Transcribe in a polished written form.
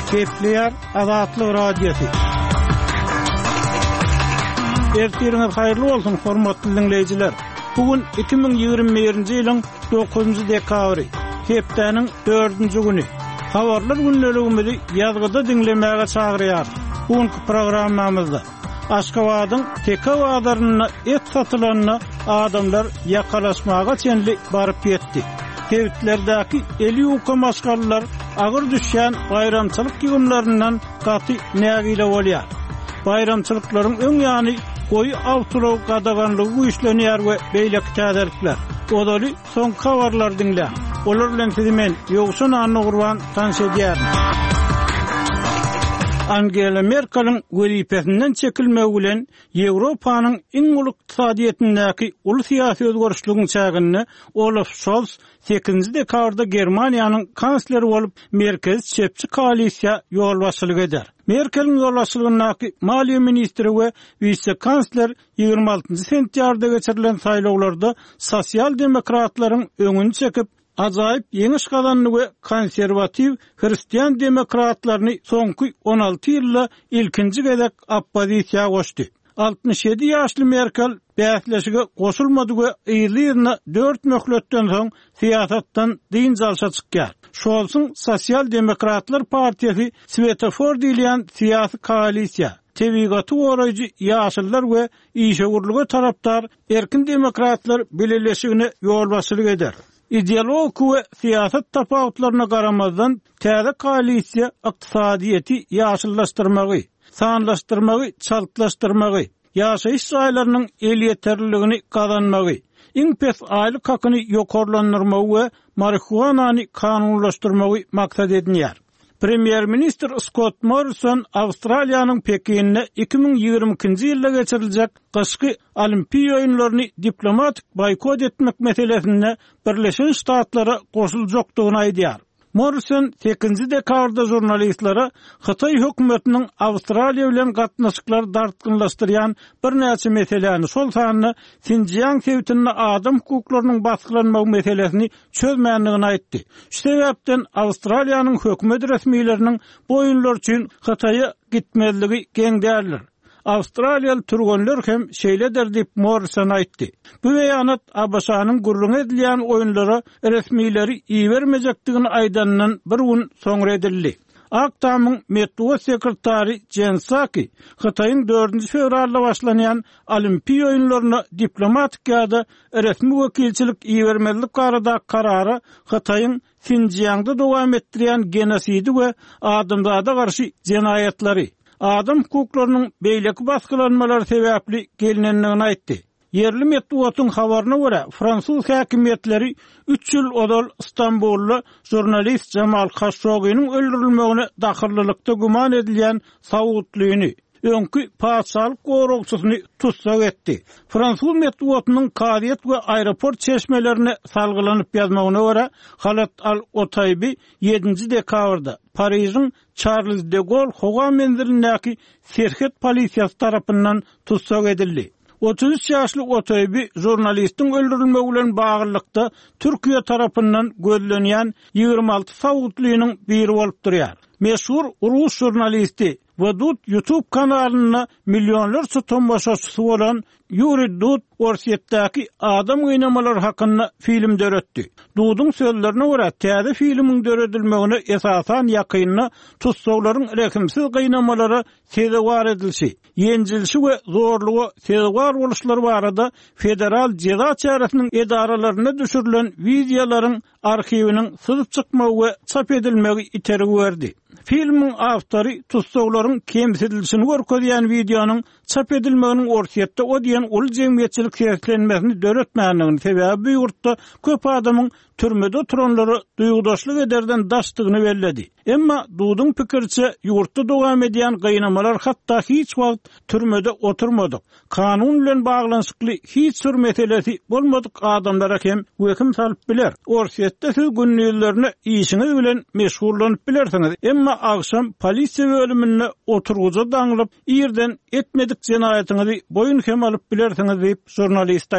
Kepler Azatlyk Radiosu. Ertiriniz hayırlı olsun hormatly dinleyijiler. Bugün 2021-nji ýylyň 9-njy dekabry, hepdeniň 4-nji güni. Habarlar günneligimizi ýazgyda dinlemäge çagyrýar. Bugünkü programmamyzda Aşgabatyň teka wagdaryna et satylanyna adamlar ýakalaşmaga çenli baryp ýetdi. Tewittlerdäki eli ýuka maşgallar agyr düşýän bayramçylyk ýygynlaryndan gaty nägile bolýar. Bayramçylyklaryň öň ýany goýy awtulaw gadaganlygy güýçlenýär we beýlek täzelikler. Odaly soň habarlar dinle. Olar bilen sizimen ýogsun anny gurban tanış edýär. Angela Merkel'in wezipesinden çekilmegi bilen Ýewropanyň iň uly iqtisadiýetindäki uly syýasy özgörüşlügiň çägini Olaf Scholz 8-nji dekabrda Germaniýanyň kansleri bolup merkez çepçi koalisiýa ýol başçylyk eder. Merkel'in ýol başçylygynyňky maliýe ministri we vice-kansler 26-njy sentýarda geçirilen saýlawlarda sosial demokratlaryň öňüni çekip ajaýyp ýeňiş gazanly we konserwatiw hristiýan demokratlaryny soňky 16 ýylda ilkinji gezek oppozisiýa goşdy. 67 ýaşly Merkel bäsleşige goşulmady we ýylyna 4 möhletden soň siýasatdan dynjalşa çykýar. Şolsuň Sosial Demokratlar Partiýasy Svetofor diýilen syýasy koalisiýa tebigaty goraýjy ýaşylar we işegurlyga tarapdar erkin demokratlar belirleşigine ýol başçylyk eder. İdeologik we siýasat tapawutlaryna garamazdan täze koalisiýa iqtisadiýeti ýaşyllaşdyrmagy, sanlaşdyrmagy, çaltlaşdyrmagy, ýaşaýyş şaýlarynyň el ýeterliligini gazanmagy, iň pes aýlyk hakyny ýokarlandyrmagy we marihuanany kanunlaşdyrmagy maksat edinýär. Premier-ministr Scott Morrison Awstraliýanyň Pekinine 2022-nji ýylda geçiriljek gyşky Olimpiýa oýunlaryny diplomatik boykot etmek meselesinde Birleşen Ştatlara goşuljakdygyny aýdýar. Morrison 8-nji dekabrda jurnalistlara Hytaý hökümetiniň Awstraliýa bilen gatnaşyklary dartgynlaşdyrýan bir näçe meseleni, şol sanyny Xinjiang sewtinde adam hukuklarynyň baskılanmagy meselesini çözmänligini aýtdy. Şu sebäpden Awstraliýanyň hökümet resmiýetleriniň bu oýunlar üçin Hytaýa gitmezligi geň däldir. Awstraliýaly turganlar hem şeýledir diýip Morrison aýtdy. Bu beýanat ABŞ-nyň gurrun edilýän oýunlara resmiýetleri iýermejekdigini aýdandan bir gün soňra edildi. Aktamyň Metbuat sekretary Jen Psaki, Hytaýyň 4-nji fevralda başlanýan Olimpiýa oýunlaryna diplomatik ýa-da resmi wekilçilik iýermezlik barada karary Hytaýyň Xinjiangda dowam etdirýän genosidi we adamzada garşy jenaýatlary, adam hukuklarynyň beýleki baskylanmalary sebäpli gelinenligini aýtdy. Yerli metbuatyň habaryna görä, Fransuz häkimetleri 3 ýyl odal Istanbully jurnalist Jamal Khashoggi'niň öldürilmegine dahillykda guman edilýän Saudlyny, öňkü paçalyk goragçysyny tutsak etdi. Fransuz metbuatynyň Kadiet we aeroport çeşmelerine salgylanyp ýazmagyna görä, Halat al-Otaybi 7-nji dekabrda Parysyň Charles de Gaulle howa menzilindäki Serhet polisiýasy tarapyndan tutsak edildi. 33 ýaşly Otaybi jurnalistiň öldürilmegi bilen baglykda Türkiýe tarapyndan gözlenýän 26 Saudlynyň biri bolup durýar. Meşhur Rus jurnalisti Vadut YouTube kanalyna milyonlarça tomoshaçysy bolan Yuri Dud Orsiýetdäki adam gynamalar hakynda film döretdi. Dudun sözlerine görä, täze filmiň döredilmegine esasan ýakynyna tutsaglaryň rekimsiz gynamalary sezewar edilşi, ýenjilşi we zorlugy sezewar boluşlary barada federal jeza çäresiniň edaralaryna düşürilen wideolaryň arhiwiniň syzyp çykmagy we çap edilmegi itergi berdi. Filmiň awtory tutsaglaryň kemsidilşini görkezýän wideonyň çap edilmeginiň orsiýetde o diýen uly jemgyýetçilik sertlenmesini döretmänligini sebäbi ýurtda köp adamyň türmede oturanları duýgudaşlyk ederden daşdygyny belledi. Emma Dudun pikirçe ýurtda dowam edýän gynamalar hatda hiç wagt türmede oturmadyk. Kanun bilen baglanyşykly hiç bir meselesi bolmadyk adamlara hem höküm salyp biler. Orsiýetde siz günniýlerini işiniz bilen meşgulllanyp bilersiňiz. Emma agşam polisiýa bölümine oturguja daňylyp ýerden etmedik jenaýatyňyzy boyun hem alyp bilersiňiz diýip jurnalist